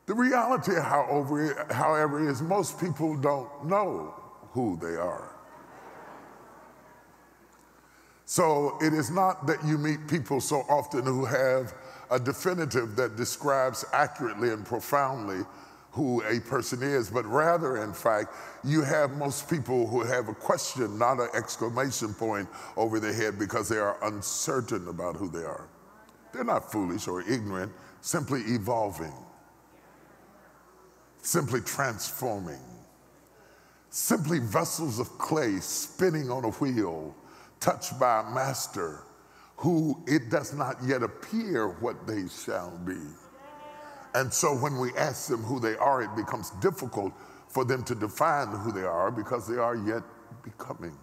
The reality, however, is most people don't know who they are. So it is not that you meet people so often who have a definitive that describes accurately and profoundly who a person is, but rather, in fact, you have most people who have a question, not an exclamation point over their head, because they are uncertain about who they are. They're not foolish or ignorant, simply evolving, simply transforming, simply vessels of clay spinning on a wheel, touched by a master who it does not yet appear what they shall be. And so when we ask them who they are, it becomes difficult for them to define who they are because they are yet becoming.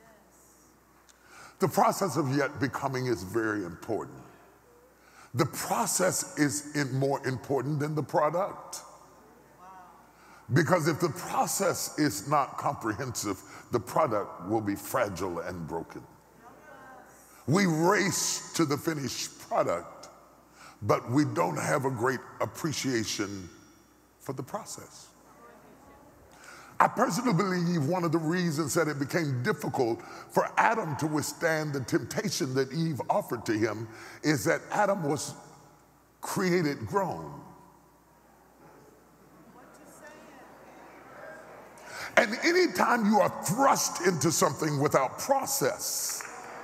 The process of yet becoming is very important. The process is more important than the product. Because if the process is not comprehensive, the product will be fragile and broken. We race to the finished product, but we don't have a great appreciation for the process. I personally believe one of the reasons that it became difficult for Adam to withstand the temptation that Eve offered to him is that Adam was created grown. And anytime you are thrust into something without process,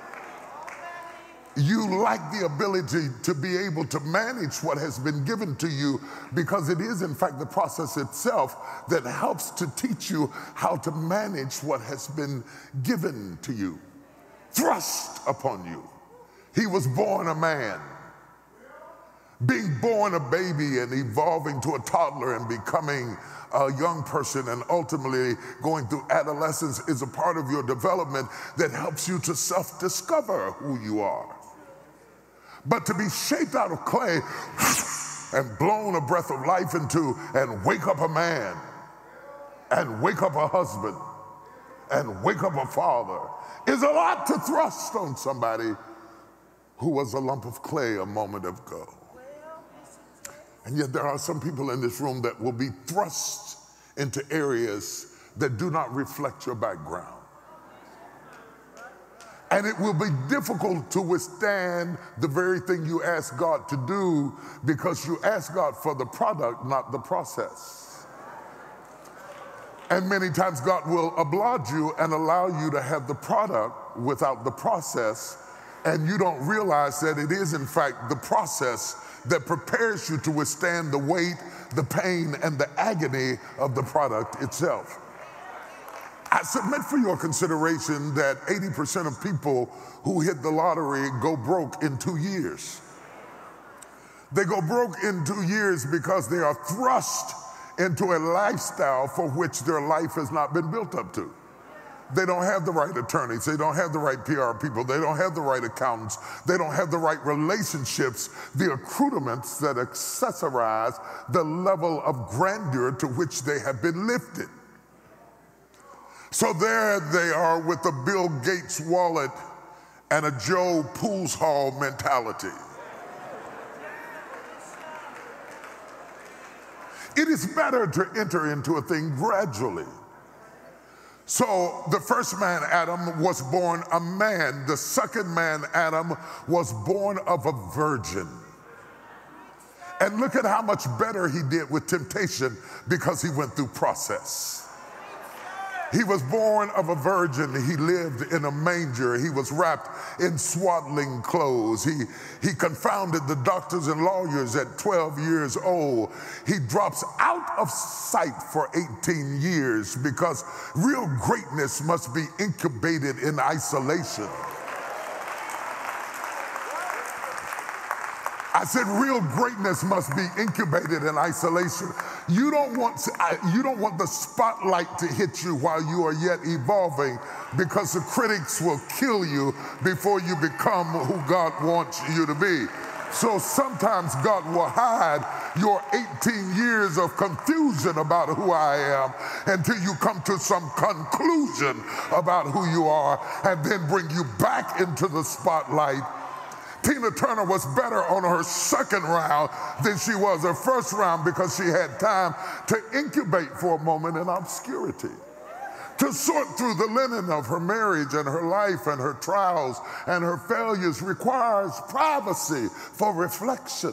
you lack the ability to be able to manage what has been given to you, because it is in fact the process itself that helps to teach you how to manage what has been given to you, thrust upon you. He was born a man. Being born a baby and evolving to a toddler and becoming a young person and ultimately going through adolescence is a part of your development that helps you to self-discover who you are. But to be shaped out of clay and blown a breath of life into and wake up a man and wake up a husband and wake up a father is a lot to thrust on somebody who was a lump of clay a moment ago. And yet there are some people in this room that will be thrust into areas that do not reflect your background. And it will be difficult to withstand the very thing you ask God to do, because you ask God for the product, not the process. And many times God will oblige you and allow you to have the product without the process, and you don't realize that it is in fact the process that prepares you to withstand the weight, the pain, and the agony of the product itself. I submit for your consideration that 80% of people who hit the lottery go broke in 2 years. They go broke in 2 years because they are thrust into a lifestyle for which their life has not been built up to. They don't have the right attorneys, they don't have the right PR people, they don't have the right accountants, they don't have the right relationships, the accoutrements that accessorize the level of grandeur to which they have been lifted. So there they are with a Bill Gates wallet and a Joe Pools Hall mentality. It is better to enter into a thing gradually. So the first man, Adam, was born a man. The second man, Adam, was born of a virgin. And look at how much better he did with temptation, because he went through process. He was born of a virgin. He lived in a manger. He was wrapped in swaddling clothes. He confounded the doctors and lawyers at 12 years old. He drops out of sight for 18 years because real greatness must be incubated in isolation. I said real greatness must be incubated in isolation. You don't want the spotlight to hit you while you are yet evolving, because the critics will kill you before you become who God wants you to be. So sometimes God will hide your 18 years of confusion about who I am until you come to some conclusion about who you are, and then bring you back into the spotlight Tina Turner was better on her second round than she was her first round because she had time to incubate for a moment in obscurity, to sort through the linen of her marriage and her life and her trials and her failures requires privacy for reflection.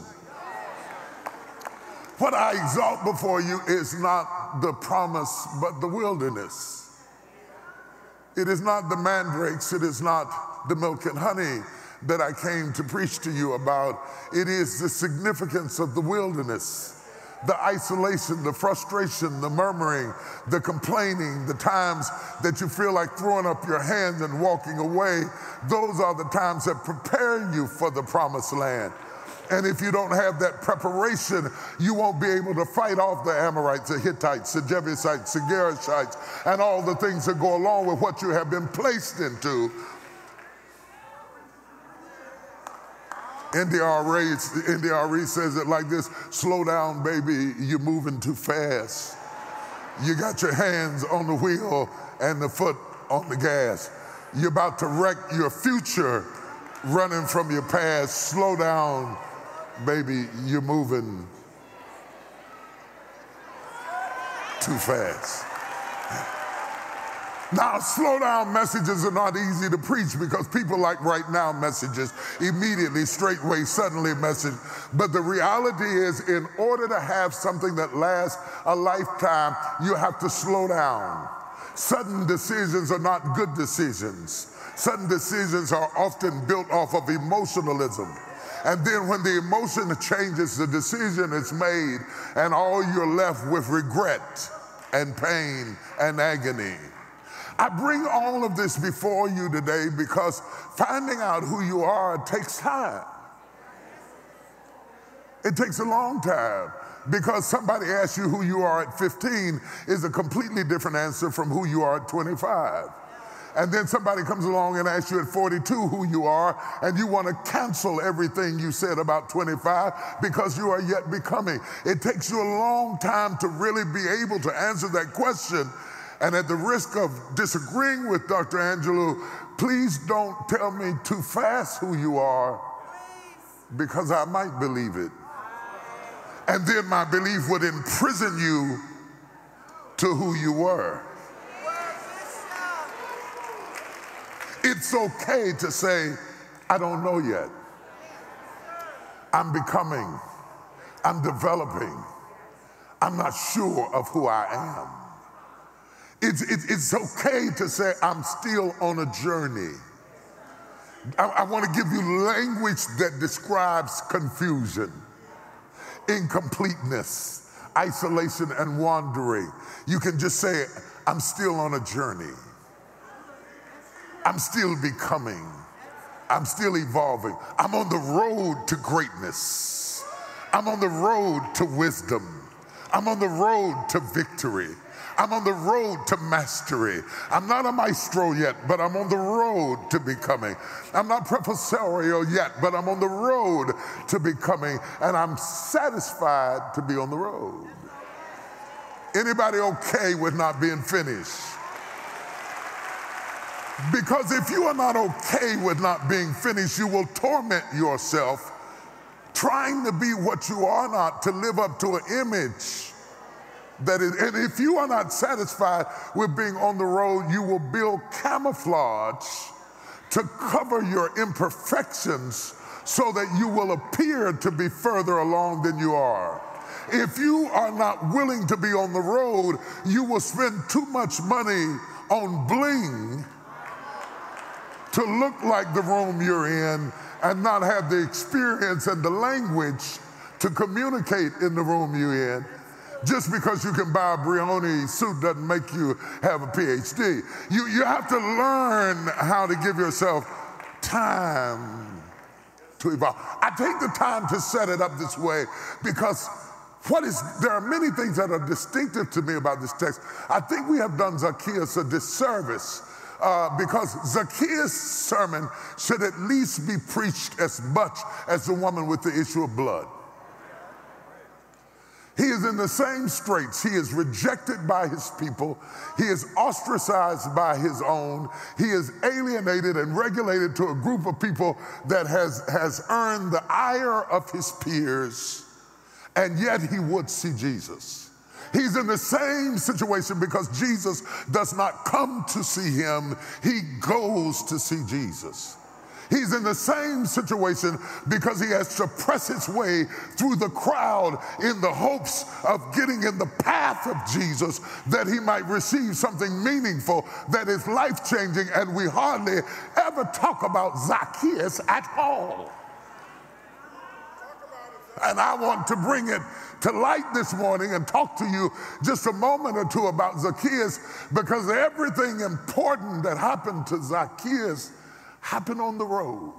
What I exalt before you is not the promise, but the wilderness. It is not the mandrakes, it is not the milk and honey that I came to preach to you about. It is the significance of the wilderness, the isolation, the frustration, the murmuring, the complaining, the times that you feel like throwing up your hands and walking away. Those are the times that prepare you for the promised land. And if you don't have that preparation, you won't be able to fight off the Amorites, the Hittites, the Jebusites, the Girgashites, and all the things that go along with what you have been placed into. NDRE says it like this: slow down, baby, you're moving too fast. You got your hands on the wheel and the foot on the gas. You're about to wreck your future running from your past. Slow down, baby, you're moving too fast. Now, slow down messages are not easy to preach because people like right now messages, immediately, straightway, suddenly message. But the reality is, in order to have something that lasts a lifetime, you have to slow down. Sudden decisions are not good decisions. Sudden decisions are often built off of emotionalism. And then when the emotion changes, the decision is made, and all you're left with regret and pain and agony. I bring all of this before you today because finding out who you are takes time. It takes a long time, because somebody asks you who you are at 15 is a completely different answer from who you are at 25. And then somebody comes along and asks you at 42 who you are, and you want to cancel everything you said about 25 because you are yet becoming. It takes you a long time to really be able to answer that question. And at the risk of disagreeing with Dr. Angelou, please don't tell me too fast who you are, because I might believe it. And then my belief would imprison you to who you were. It's okay to say, I don't know yet. I'm becoming. I'm developing. I'm not sure of who I am. It's okay to say, I'm still on a journey. I want to give you language that describes confusion, incompleteness, isolation, and wandering. You can just say, I'm still on a journey. I'm still becoming. I'm still evolving. I'm on the road to greatness. I'm on the road to wisdom. I'm on the road to victory. I'm on the road to mastery. I'm not a maestro yet, but I'm on the road to becoming. I'm not professorial yet, but I'm on the road to becoming, and I'm satisfied to be on the road. Anybody okay with not being finished? Because if you are not okay with not being finished, you will torment yourself trying to be what you are not, to live up to an image. And if you are not satisfied with being on the road, you will build camouflage to cover your imperfections so that you will appear to be further along than you are. If you are not willing to be on the road, you will spend too much money on bling to look like the room you're in and not have the experience and the language to communicate in the room you're in. Just because you can buy a Brioni suit doesn't make you have a PhD. You have to learn how to give yourself time to evolve. I take the time to set it up this way because there are many things that are distinctive to me about this text. I think we have done Zacchaeus a disservice because Zacchaeus' sermon should at least be preached as much as the woman with the issue of blood. He is in the same straits. He is rejected by his people. He is ostracized by his own. He is alienated and regulated to a group of people that has earned the ire of his peers, and yet he would see Jesus. He's in the same situation because Jesus does not come to see him. He goes to see Jesus. He's in the same situation because he has to press his way through the crowd in the hopes of getting in the path of Jesus that he might receive something meaningful that is life-changing, and we hardly ever talk about Zacchaeus at all. And I want to bring it to light this morning and talk to you just a moment or two about Zacchaeus, because everything important that happened to Zacchaeus happened on the road.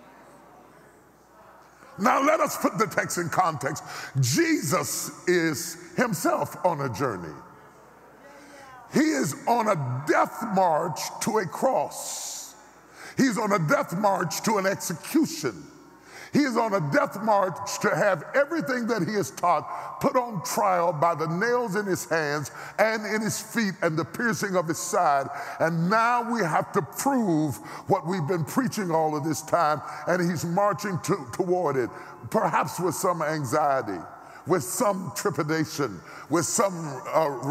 Now let us put the text in context. Jesus is himself on a journey. He is on a death march to a cross. He's on a death march to an execution. He is on a death march to have everything that he is taught put on trial by the nails in his hands and in his feet and the piercing of his side. And now we have to prove what we've been preaching all of this time, and he's marching toward it, perhaps with some anxiety, with some trepidation, with some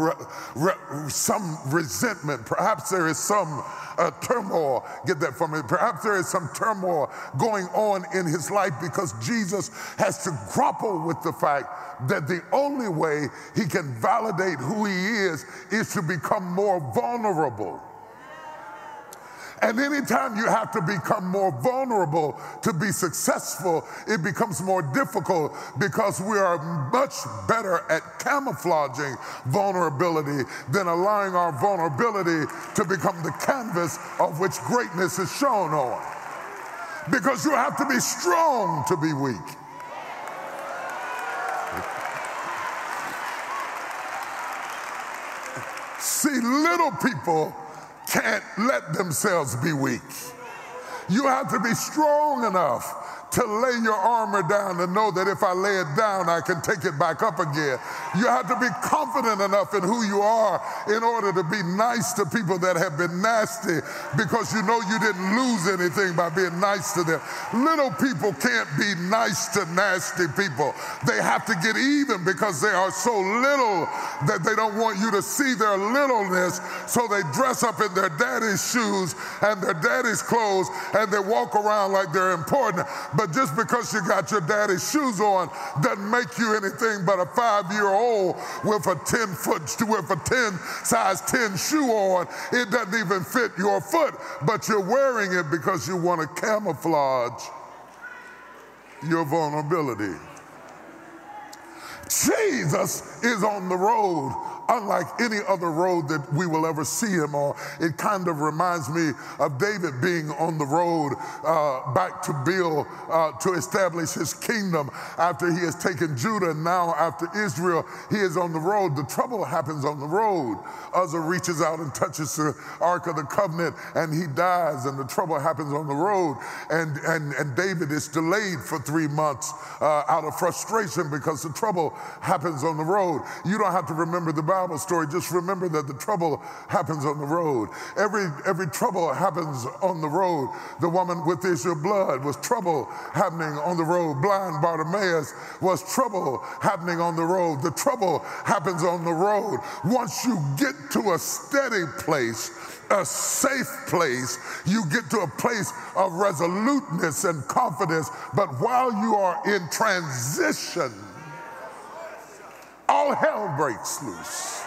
resentment. Perhaps there is some turmoil. Get that from me. Perhaps there is some turmoil going on in his life because Jesus has to grapple with the fact that the only way he can validate who he is to become more vulnerable. And anytime you have to become more vulnerable to be successful, it becomes more difficult because we are much better at camouflaging vulnerability than allowing our vulnerability to become the canvas of which greatness is shown on. Because you have to be strong to be weak. See, little people can't let themselves be weak. You have to be strong enough to lay your armor down and know that if I lay it down, I can take it back up again. You have to be confident enough in who you are in order to be nice to people that have been nasty, because you know you didn't lose anything by being nice to them. Little people can't be nice to nasty people. They have to get even because they are so little that they don't want you to see their littleness, so they dress up in their daddy's shoes and their daddy's clothes and they walk around like they're important. But just because you got your daddy's shoes on doesn't make you anything but a 5-year-old with a 10 size 10 shoe on. It doesn't even fit your foot, but you're wearing it because you want to camouflage your vulnerability. Jesus is on the road unlike any other road that we will ever see him on. It kind of reminds me of David being on the road back to build, to establish his kingdom after he has taken Judah, and now after Israel, he is on the road. The trouble happens on the road. Uzzah reaches out and touches the Ark of the Covenant, and he dies, and the trouble happens on the road. And David is delayed for 3 months out of frustration because the trouble happens on the road. You don't have to remember the Bible story, just remember that the trouble happens on the road. Every trouble happens on the road. The woman with the issue of blood was trouble happening on the road. Blind Bartimaeus was trouble happening on the road. The trouble happens on the road. Once you get to a steady place, a safe place, you get to a place of resoluteness and confidence. But while you are in transition, all hell breaks loose.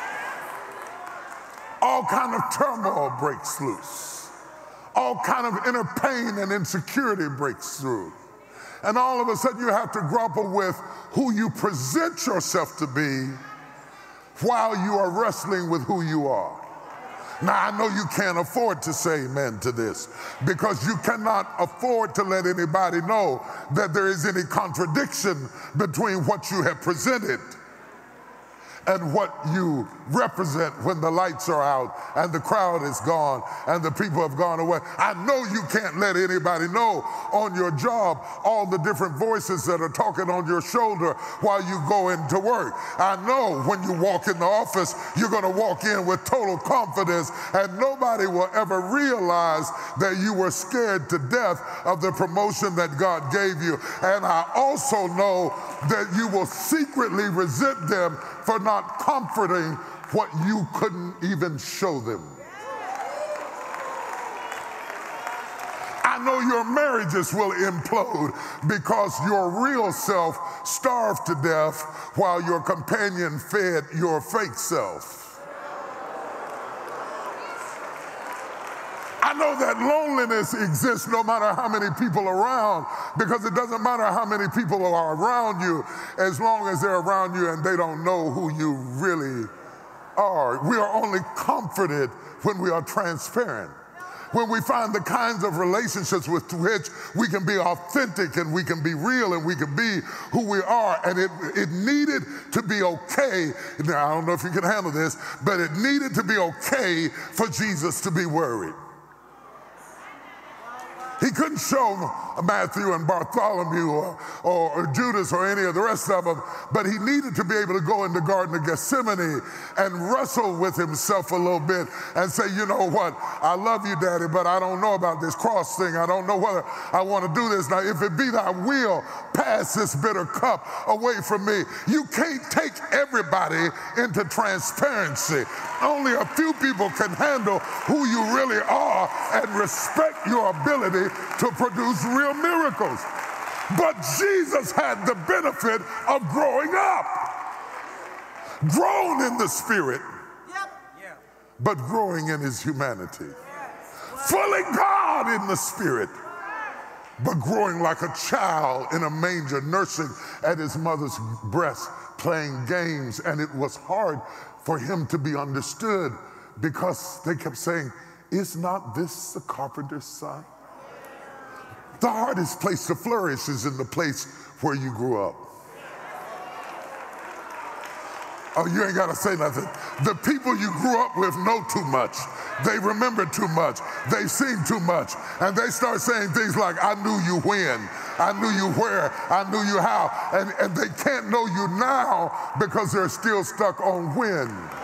All kind of turmoil breaks loose. All kind of inner pain and insecurity breaks through. And all of a sudden you have to grapple with who you present yourself to be while you are wrestling with who you are. Now, I know you can't afford to say amen to this, because you cannot afford to let anybody know that there is any contradiction between what you have presented and what you represent when the lights are out and the crowd is gone and the people have gone away. I know you can't let anybody know on your job all the different voices that are talking on your shoulder while you go into work. I know when you walk in the office, you're going to walk in with total confidence, and nobody will ever realize that you were scared to death of the promotion that God gave you. And I also know that you will secretly resent them for not comforting what you couldn't even show them. I know your marriages will implode because your real self starved to death while your companion fed your fake self. I know that loneliness exists no matter how many people are around, because it doesn't matter how many people are around you as long as they're around you and they don't know who you really are. We are only comforted when we are transparent, when we find the kinds of relationships with which we can be authentic and we can be real and we can be who we are. And it needed to be okay. Now, I don't know if you can handle this, but it needed to be okay for Jesus to be worried. He couldn't show Matthew and Bartholomew or Judas or any of the rest of them, but he needed to be able to go in the Garden of Gethsemane and wrestle with himself a little bit and say, you know what, I love you, Daddy, but I don't know about this cross thing. I don't know whether I want to do this. Now, if it be thy will, pass this bitter cup away from me. You can't take everybody into transparency. Only a few people can handle who you really are and respect your ability to produce real miracles. But Jesus had the benefit of growing up, grown in the Spirit, but growing in his humanity. Fully God in the Spirit, but growing like a child in a manger, nursing at his mother's breast, playing games. And it was hard for him to be understood because they kept saying, is not this the carpenter's son? The hardest place to flourish is in the place where you grew up. Oh, you ain't got to say nothing. The people you grew up with know too much. They remember too much. They've seen too much. And they start saying things like, I knew you when, I knew you where, I knew you how. And they can't know you now because they're still stuck on when.